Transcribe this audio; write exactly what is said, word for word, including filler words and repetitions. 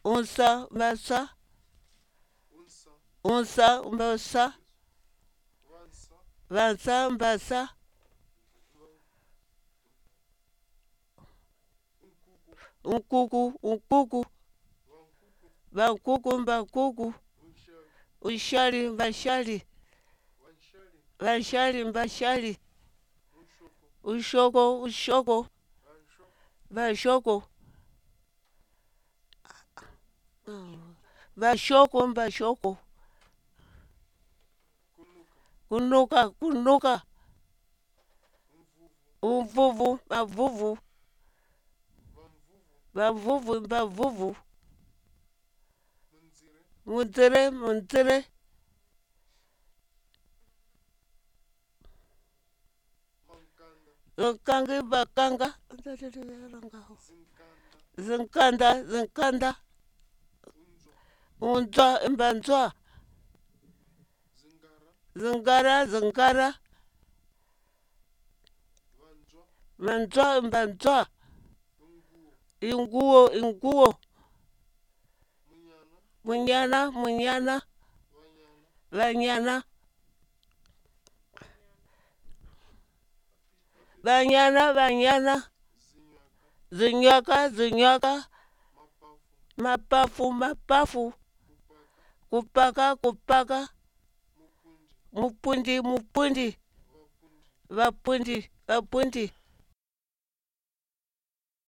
unsa mbasa unsa mbasa vansa mbasa unkuku unkuku vankuku mbankuku ushali mbashali vanshali mbashali ushoko ushoko vashoko vashoko mbashoko kunuka kunuka umvuvu mavuvu vavuvu mbavuvu munzire munzire Nkanga bakanga zinkanda zinkanda unzwa mbanzwa zingara zingara manzwa mbanzwa inguo inguo munyana munyana vanyana vanyana vanyana zinywaka zinywaka mapafu mapafu kupaka kupaka mupundi mupundi vapundi vapundi